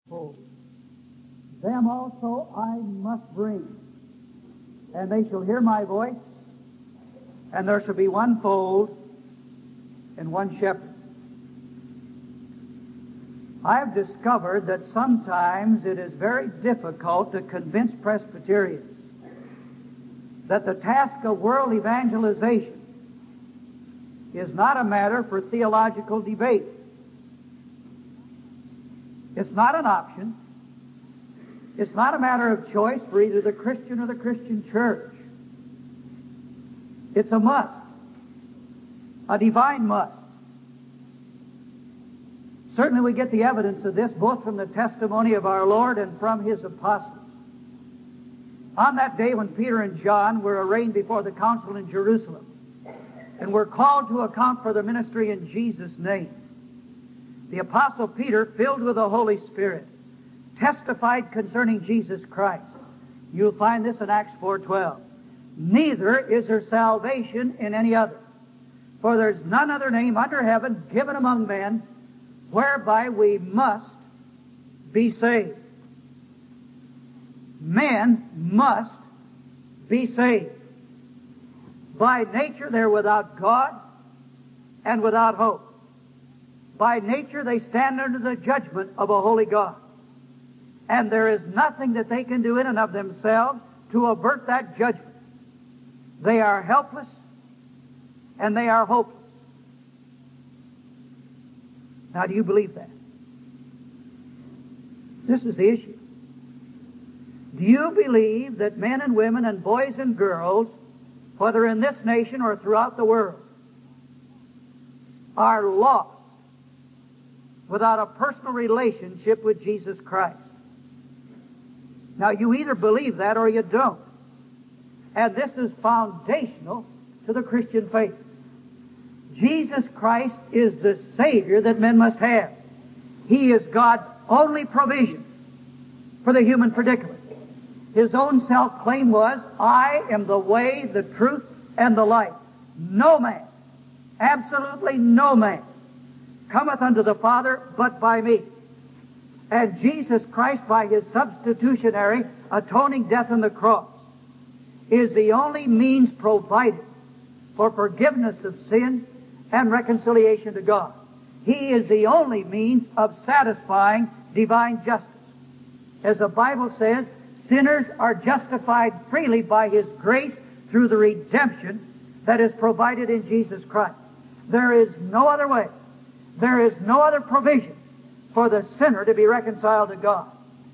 Them also I must bring, and they shall hear my voice, and there shall be one fold and one shepherd. I have discovered that sometimes it is very difficult to convince Presbyterians that the task of world evangelization is not a matter for theological debate. It's not an option. It's not a matter of choice for either the Christian or the Christian church. It's a must, a divine must. Certainly we get the evidence of this both from the testimony of our Lord and from His apostles. On that day when Peter and John were arraigned before the council in Jerusalem and were called to account for their ministry in Jesus' name, the Apostle Peter, filled with the Holy Spirit, testified concerning Jesus Christ. You'll find this in Acts 4:12. Neither is there salvation in any other, for there's none other name under heaven given among men whereby we must be saved. Men must be saved. By nature they're without God and without hope. By nature they stand under the judgment of a holy God. And there is nothing that they can do in and of themselves to avert that judgment. They are helpless and they are hopeless. Now, do you believe that? This is the issue. Do you believe that men and women and boys and girls, whether in this nation or throughout the world, are lost without a personal relationship with Jesus Christ? Now, you either believe that or you don't. And this is foundational to the Christian faith. Jesus Christ is the Savior that men must have. He is God's only provision for the human predicament. His own self-claim was, I am the way, the truth, and the life. No man, absolutely no man, cometh unto the Father but by me. And Jesus Christ, by His substitutionary atoning death on the cross, is the only means provided for forgiveness of sin and reconciliation to God. He is the only means of satisfying divine justice. As the Bible says, sinners are justified freely by His grace through the redemption that is provided in Jesus Christ. There is no other way. There is no other provision for the sinner to be reconciled to God.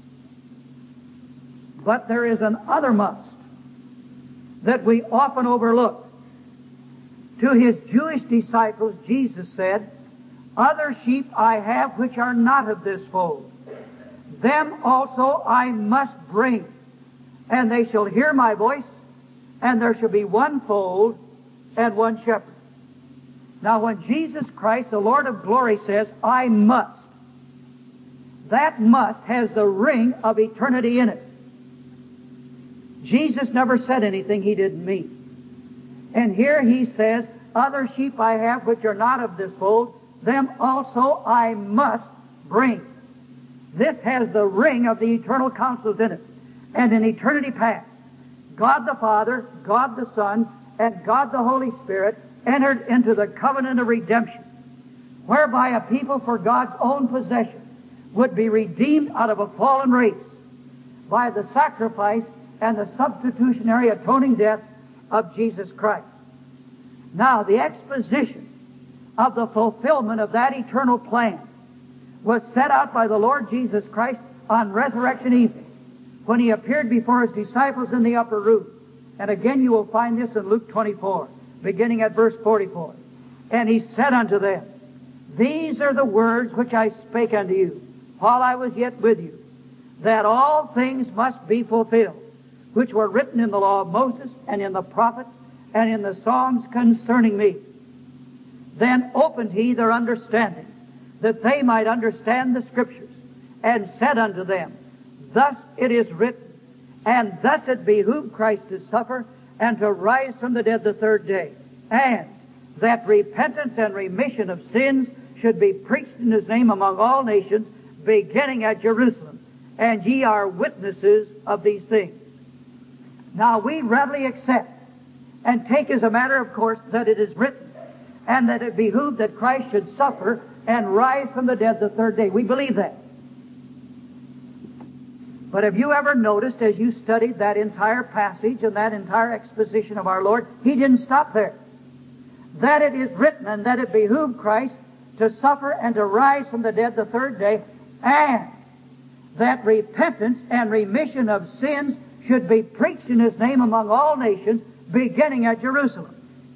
But there is an other must that we often overlook. To His Jewish disciples, Jesus said, other sheep I have which are not of this fold. Them also I must bring, and they shall hear my voice, and there shall be one fold and one shepherd. Now when Jesus Christ, the Lord of glory, says, I must, that must has the ring of eternity in it. Jesus never said anything He didn't mean. And here He says, other sheep I have which are not of this fold, them also I must bring. This has the ring of the eternal counsels in it. And in eternity past, God the Father, God the Son, and God the Holy Spirit entered into the covenant of redemption, whereby a people for God's own possession would be redeemed out of a fallen race by the sacrifice and the substitutionary atoning death of Jesus Christ. Now, the exposition of the fulfillment of that eternal plan was set out by the Lord Jesus Christ on resurrection evening when He appeared before His disciples in the upper room. And again you will find this in Luke 24, beginning at verse 44. And He said unto them, these are the words which I spake unto you while I was yet with you, that all things must be fulfilled, which were written in the law of Moses and in the prophets and in the Psalms concerning me. Then opened He their understanding, that they might understand the Scriptures, and said unto them, thus it is written, and thus it behooved Christ to suffer, and to rise from the dead the third day, and that repentance and remission of sins should be preached in His name among all nations, beginning at Jerusalem. And ye are witnesses of these things. Now we readily accept and take as a matter of course that it is written, and that it behooved that Christ should suffer and rise from the dead the third day. We believe that. But have you ever noticed, as you studied that entire passage and that entire exposition of our Lord, He didn't stop there. That it is written, and that it behooved Christ to suffer and to rise from the dead the third day, and that repentance and remission of sins should be preached in His name among all nations, beginning at Jerusalem.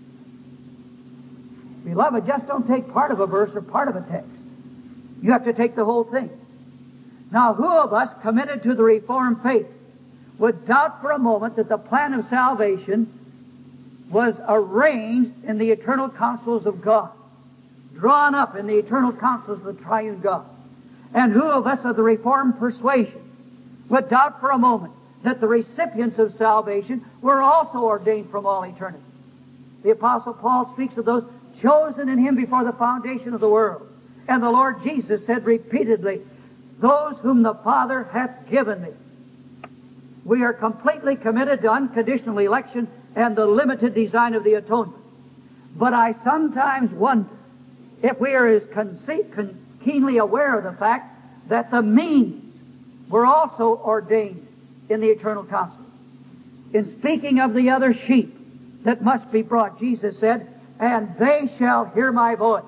Beloved, just don't take part of a verse or part of a text. You have to take the whole thing. Now, who of us committed to the Reformed faith would doubt for a moment that the plan of salvation was arranged in the eternal counsels of God, drawn up in the eternal counsels of the triune God? And who of us of the Reformed persuasion would doubt for a moment that the recipients of salvation were also ordained from all eternity? The Apostle Paul speaks of those chosen in Him before the foundation of the world. And the Lord Jesus said repeatedly, those whom the Father hath given me. We are completely committed to unconditional election and the limited design of the atonement. But I sometimes wonder if we are as keenly aware of the fact that the means were also ordained in the eternal counsel. In speaking of the other sheep that must be brought, Jesus said, and they shall hear my voice.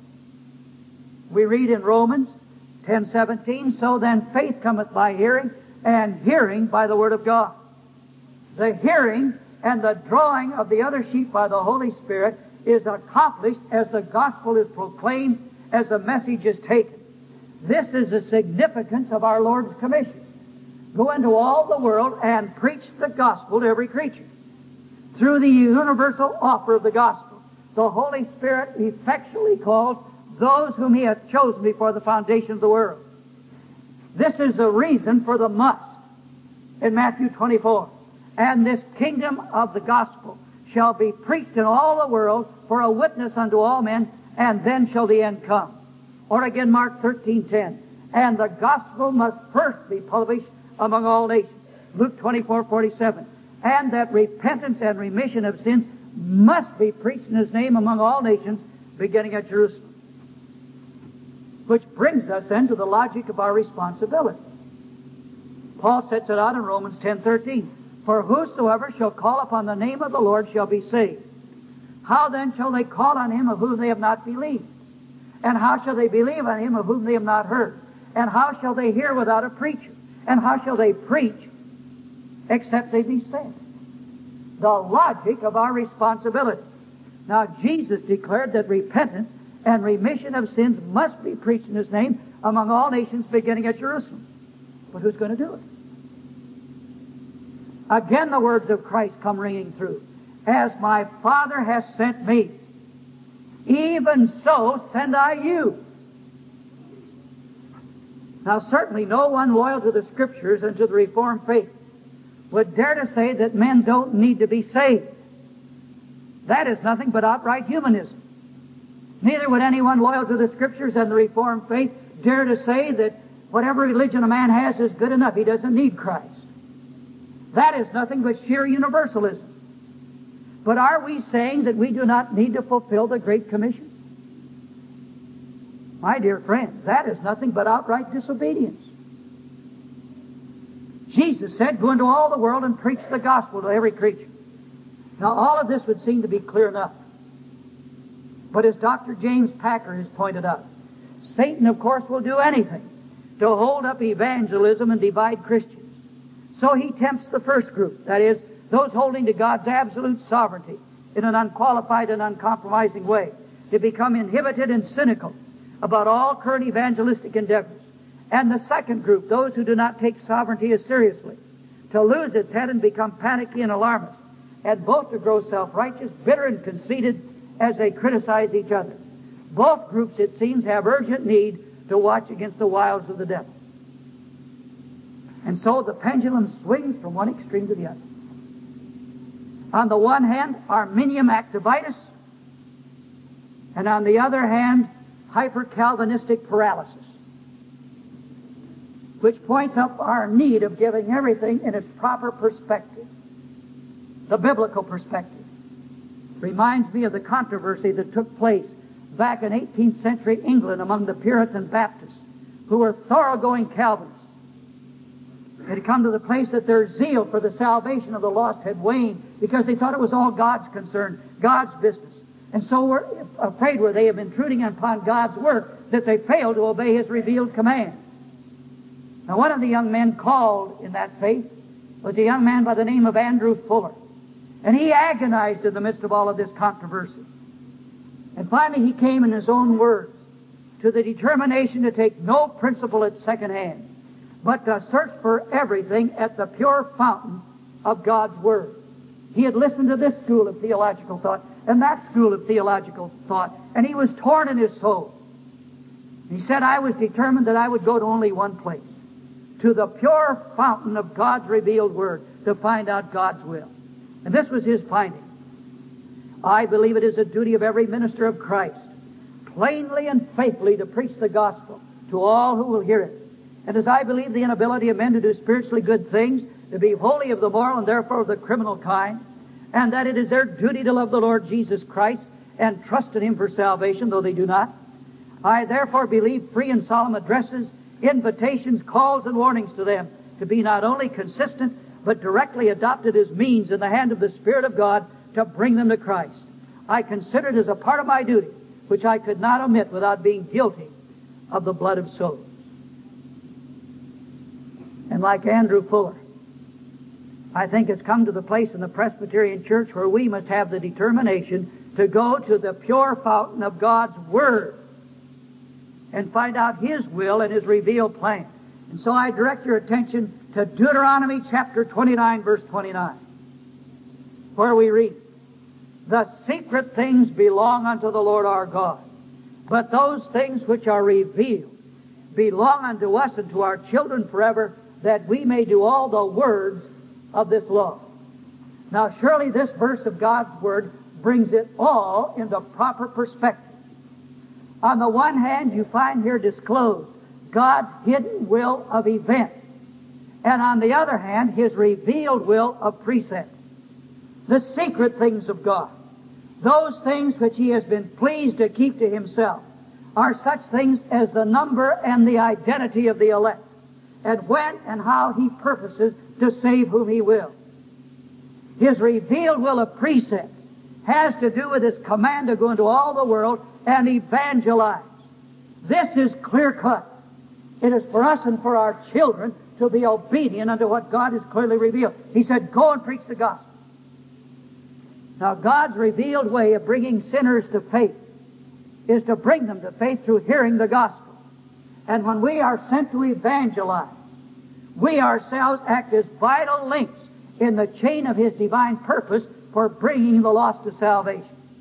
We read in Romans 10:17, so then faith cometh by hearing, and hearing by the word of God. The hearing and the drawing of the other sheep by the Holy Spirit is accomplished as the gospel is proclaimed, as the message is taken. This is the significance of our Lord's commission. Go into all the world and preach the gospel to every creature. Through the universal offer of the gospel, the Holy Spirit effectually calls those whom He hath chosen before the foundation of the world. This is the reason for the must in Matthew 24. And this kingdom of the gospel shall be preached in all the world for a witness unto all men, and then shall the end come. Or again, Mark 13:10. And the gospel must first be published among all nations. Luke 24:47. And that repentance and remission of sins must be preached in His name among all nations, beginning at Jerusalem. Which brings us then to the logic of our responsibility. Paul sets it out in Romans 10:13. For whosoever shall call upon the name of the Lord shall be saved. How then shall they call on Him of whom they have not believed? And how shall they believe on Him of whom they have not heard? And how shall they hear without a preacher? And how shall they preach except they be sent? The logic of our responsibility. Now, Jesus declared that repentance and remission of sins must be preached in His name among all nations, beginning at Jerusalem. But who's going to do it? Again, the words of Christ come ringing through. As my Father has sent me, even so send I you. Now, certainly no one loyal to the Scriptures and to the Reformed faith would dare to say that men don't need to be saved. That is nothing but outright humanism. Neither would anyone loyal to the Scriptures and the Reformed faith dare to say that whatever religion a man has is good enough. He doesn't need Christ. That is nothing but sheer universalism. But are we saying that we do not need to fulfill the Great Commission? My dear friends, that is nothing but outright disobedience. Jesus said, go into all the world and preach the gospel to every creature. Now, all of this would seem to be clear enough. But as Dr. James Packer has pointed out, Satan, of course, will do anything to hold up evangelism and divide Christians. So he tempts the first group, that is, those holding to God's absolute sovereignty in an unqualified and uncompromising way, to become inhibited and cynical about all current evangelistic endeavors. And the second group, those who do not take sovereignty as seriously, to lose its head and become panicky and alarmist, and both to grow self-righteous, bitter and conceited as they criticize each other. Both groups, it seems, have urgent need to watch against the wiles of the devil. And so the pendulum swings from one extreme to the other. On the one hand, Arminium activitis, and on the other hand, hyper-Calvinistic paralysis. which points up our need of giving everything in its proper perspective, the biblical perspective. Reminds me of the controversy that took place back in 18th century England among the Puritan Baptists, who were thoroughgoing Calvinists. It had come to the place that their zeal for the salvation of the lost had waned because they thought it was all God's concern, God's business. And so were afraid were they of intruding upon God's work that they failed to obey His revealed command. Now, one of the young men called in that faith was a young man by the name of Andrew Fuller. And he agonized in the midst of all of this controversy. And finally he came in his own words to the determination to take no principle at second hand, but to search for everything at the pure fountain of God's Word. He had listened to this school of theological thought and that school of theological thought, and he was torn in his soul. He said, I was determined that I would go to only one place, to the pure fountain of God's revealed Word, to find out God's will. And this was his finding. I believe it is a duty of every minister of Christ, plainly and faithfully to preach the gospel to all who will hear it. And as I believe the inability of men to do spiritually good things, to be wholly of the moral and therefore of the criminal kind, and that it is their duty to love the Lord Jesus Christ and trust in Him for salvation, though they do not, I therefore believe free and solemn addresses, invitations, calls, and warnings to them to be not only consistent, but directly adopted as means in the hand of the Spirit of God to bring them to Christ. I consider it as a part of my duty, which I could not omit without being guilty of the blood of souls. And like Andrew Fuller, I think it's come to the place in the Presbyterian Church where we must have the determination to go to the pure fountain of God's Word and find out His will and His revealed plan. And so I direct your attention to Deuteronomy chapter 29, verse 29, where we read, the secret things belong unto the Lord our God, but those things which are revealed belong unto us and to our children forever, that we may do all the words of this law. Now surely this verse of God's Word brings it all into proper perspective. On the one hand, you find here disclosed God's hidden will of event, and on the other hand, His revealed will of precept. The secret things of God, those things which He has been pleased to keep to Himself, are such things as the number and the identity of the elect, and when and how He purposes to save whom He will. His revealed will of precept has to do with His command to go into all the world and evangelize. This is clear cut. It is for us and for our children to be obedient unto what God has clearly revealed. He said, go and preach the gospel. Now, God's revealed way of bringing sinners to faith is to bring them to faith through hearing the gospel. And when we are sent to evangelize, we ourselves act as vital links in the chain of His divine purpose for bringing the lost to salvation.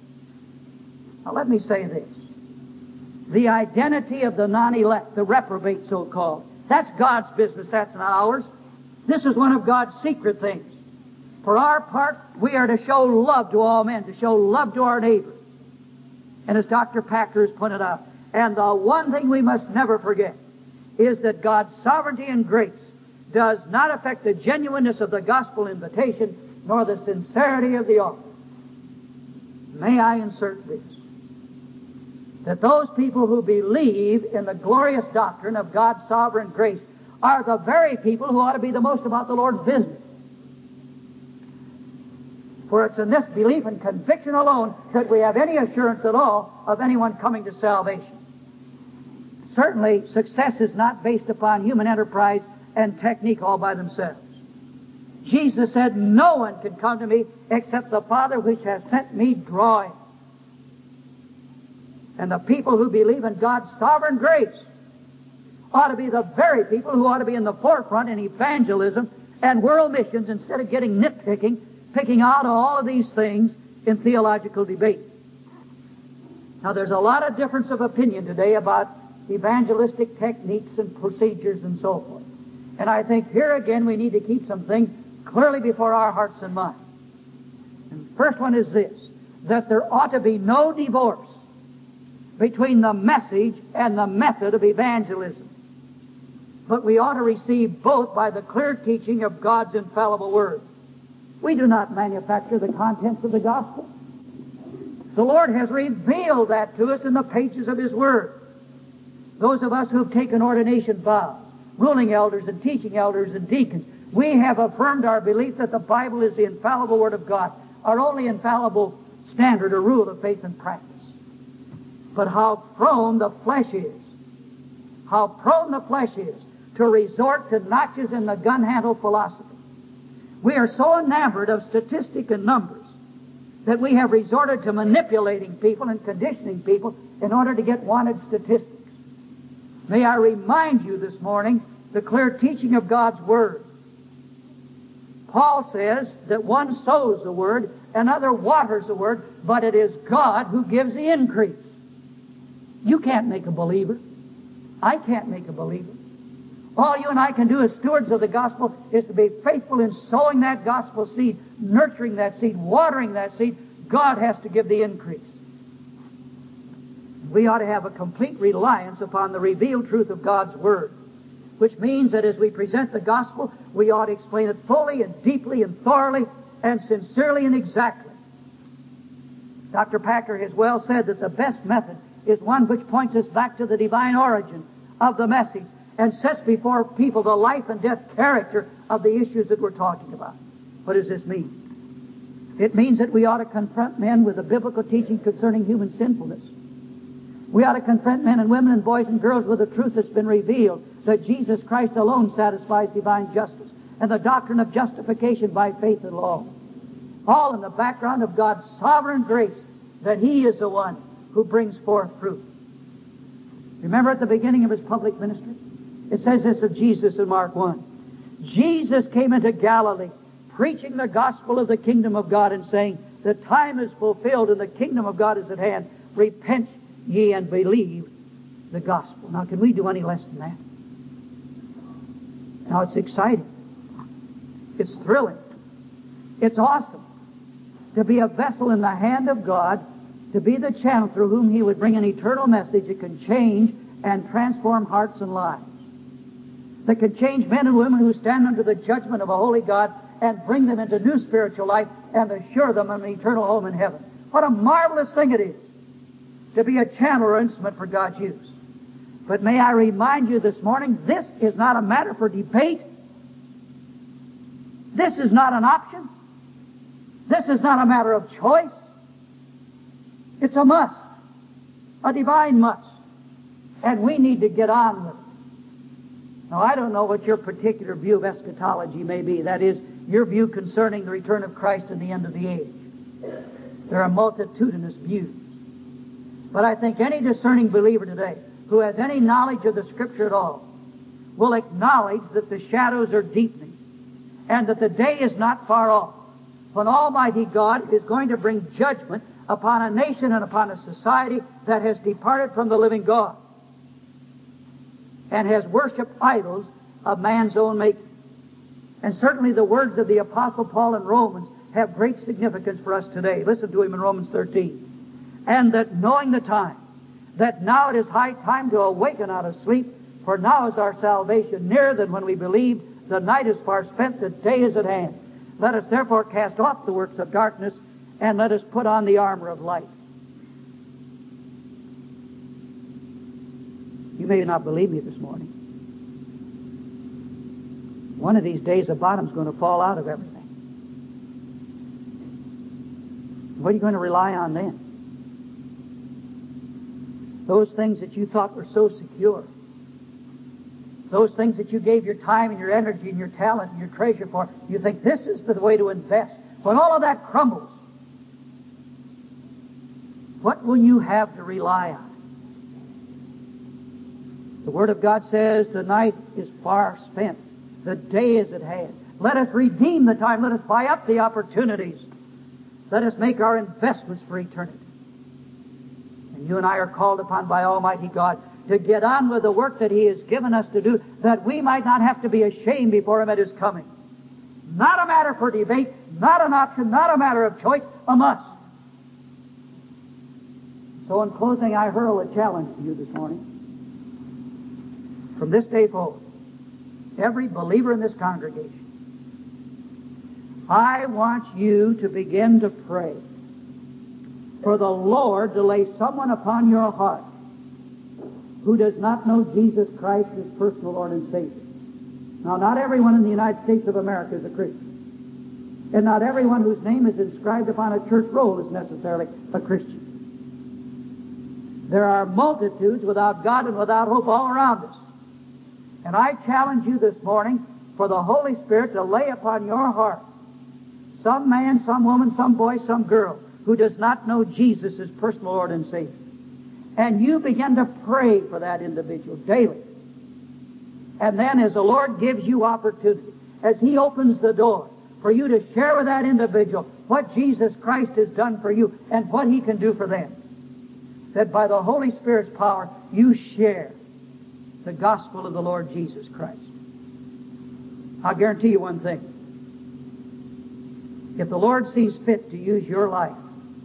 Now, let me say this. The identity of the non-elect, the reprobate so-called, that's God's business, that's not ours. This is one of God's secret things. For our part, we are to show love to all men, to show love to our neighbor. And as Dr. Packer has pointed out, and the one thing we must never forget is that God's sovereignty and grace does not affect the genuineness of the gospel invitation, nor the sincerity of the offer. May I insert this? That those people who believe in the glorious doctrine of God's sovereign grace are the very people who ought to be the most about the Lord's business. For it's in this belief and conviction alone that we have any assurance at all of anyone coming to salvation. Certainly, success is not based upon human enterprise and technique all by themselves. Jesus said, no one can come to me except the Father which has sent me draw him. And the people who believe in God's sovereign grace ought to be the very people who ought to be in the forefront in evangelism and world missions instead of getting picking out all of these things in theological debate. Now, there's a lot of difference of opinion today about evangelistic techniques and procedures and so forth. And I think here again we need to keep some things clearly before our hearts and minds. And the first one is this, that there ought to be no divorce between the message and the method of evangelism. but we ought to receive both by the clear teaching of God's infallible Word. We do not manufacture the contents of the gospel. The Lord has revealed that to us in the pages of His Word. Those of us who have taken ordination vows, ruling elders and teaching elders and deacons, we have affirmed our belief that the Bible is the infallible Word of God, our only infallible standard or rule of faith and practice. But how prone the flesh is, to resort to notches in the gun handle philosophy. We are so enamored of statistic and numbers that we have resorted to manipulating people and conditioning people in order to get wanted statistics. May I remind you this morning the clear teaching of God's Word. Paul says that one sows the Word, another waters the Word, but it is God who gives the increase. You can't make a believer. I can't make a believer. All you and I can do as stewards of the gospel is to be faithful in sowing that gospel seed, nurturing that seed, watering that seed. God has to give the increase. We ought to have a complete reliance upon the revealed truth of God's Word, which means that as we present the gospel, we ought to explain it fully and deeply and thoroughly and sincerely and exactly. Dr. Packer has well said that the best method is one which points us back to the divine origin of the message and sets before people the life and death character of the issues that we're talking about. What does this mean? It means that we ought to confront men with the biblical teaching concerning human sinfulness. We ought to confront men and women and boys and girls with the truth that's been revealed, that Jesus Christ alone satisfies divine justice, and the doctrine of justification by faith and law. All in the background of God's sovereign grace, that He is the one who brings forth fruit. Remember at the beginning of His public ministry? It says this of Jesus in Mark 1. Jesus came into Galilee, preaching the gospel of the kingdom of God and saying, the time is fulfilled and the kingdom of God is at hand. Repent ye and believe the gospel. Now, can we do any less than that? Now, it's exciting. It's thrilling. It's awesome to be a vessel in the hand of God, to be the channel through whom He would bring an eternal message that can change and transform hearts and lives, that can change men and women who stand under the judgment of a holy God and bring them into new spiritual life and assure them of an eternal home in heaven. What a marvelous thing it is to be a channel or instrument for God's use. But may I remind you this morning, this is not a matter for debate. This is not an option. This is not a matter of choice. It's a must, a divine must. And we need to get on with it. Now, I don't know what your particular view of eschatology may be. That is, your view concerning the return of Christ and the end of the age. There are multitudinous views. But I think any discerning believer today who has any knowledge of the Scripture at all will acknowledge that the shadows are deepening and that the day is not far off when Almighty God is going to bring judgment upon a nation and upon a society that has departed from the living God and has worshipped idols of man's own making. And certainly the words of the Apostle Paul in Romans have great significance for us today. Listen to him in Romans 13. And that knowing the time, that now it is high time to awaken out of sleep, for now is our salvation nearer than when we believed. The night is far spent, the day is at hand. Let us therefore cast off the works of darkness, and let us put on the armor of light. You may not believe me this morning. One of these days, the bottom's going to fall out of everything. What are you going to rely on then? Those things that you thought were so secure. Those things that you gave your time and your energy and your talent and your treasure for, you think this is the way to invest. When all of that crumbles, what will you have to rely on? The Word of God says the night is far spent. The day is at hand. Let us redeem the time. Let us buy up the opportunities. Let us make our investments for eternity. And you and I are called upon by Almighty God to get on with the work that He has given us to do, that we might not have to be ashamed before Him at His coming. Not a matter for debate, not an option, not a matter of choice, a must. So in closing, I hurl a challenge to you this morning. From this day forward, every believer in this congregation, I want you to begin to pray for the Lord to lay someone upon your heart who does not know Jesus Christ as personal Lord and Savior. Now, not everyone in the United States of America is a Christian. And not everyone whose name is inscribed upon a church roll is necessarily a Christian. There are multitudes without God and without hope all around us. And I challenge you this morning for the Holy Spirit to lay upon your heart some man, some woman, some boy, some girl who does not know Jesus as personal Lord and Savior. And you begin to pray for that individual daily. And then as the Lord gives you opportunity, as He opens the door for you to share with that individual what Jesus Christ has done for you and what He can do for them, that by the Holy Spirit's power you share the gospel of the Lord Jesus Christ. I'll guarantee you one thing. If the Lord sees fit to use your life,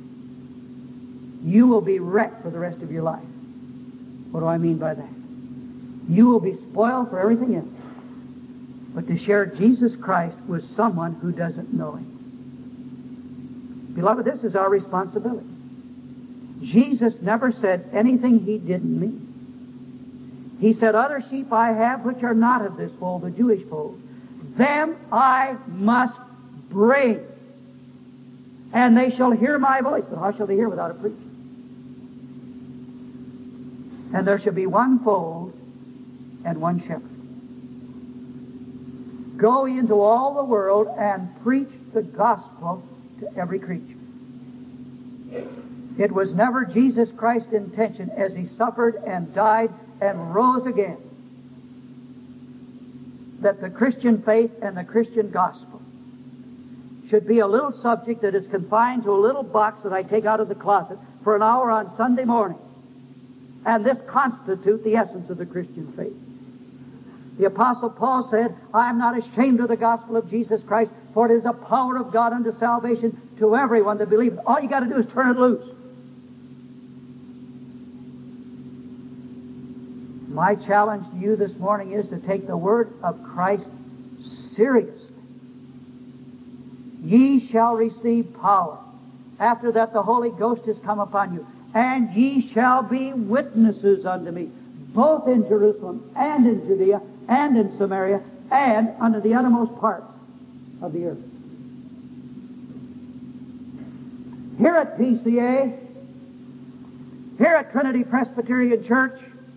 you will be wrecked for the rest of your life. What do I mean by that? You will be spoiled for everything else, but to share Jesus Christ with someone who doesn't know Him. Beloved, this is our responsibility. Jesus never said anything He didn't mean. He said, "Other sheep I have which are not of this fold," the Jewish fold, "them I must bring, and they shall hear my voice." But how shall they hear without a preacher? "And there shall be one fold and one shepherd. Go into all the world and preach the gospel to every creature." It was never Jesus Christ's intention as He suffered and died and rose again that the Christian faith and the Christian gospel should be a little subject that is confined to a little box that I take out of the closet for an hour on Sunday morning. And this constitutes the essence of the Christian faith. The Apostle Paul said, "I am not ashamed of the gospel of Jesus Christ, for it is a power of God unto salvation to everyone that believes." All you got to do is turn it loose. My challenge to you this morning is to take the word of Christ seriously. "Ye shall receive power. After that the Holy Ghost is come upon you. And ye shall be witnesses unto me, both in Jerusalem and in Judea and in Samaria and unto the uttermost parts of the earth." Here at PCA, here at Trinity Presbyterian Church,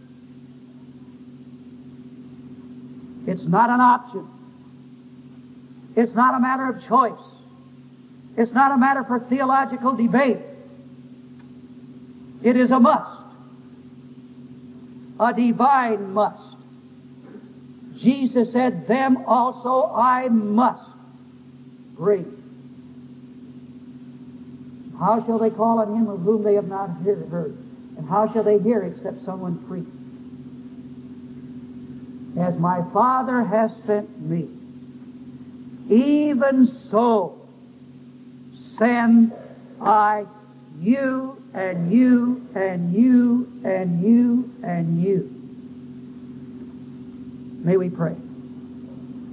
it's not an option. It's not a matter of choice. It's not a matter for theological debate. It is a must. A divine must. Jesus said, "Them also I must bring." How shall they call on Him of whom they have not heard? And how shall they hear except someone preach? "As my Father has sent me, even so send I you and you and you and you and you." May we pray.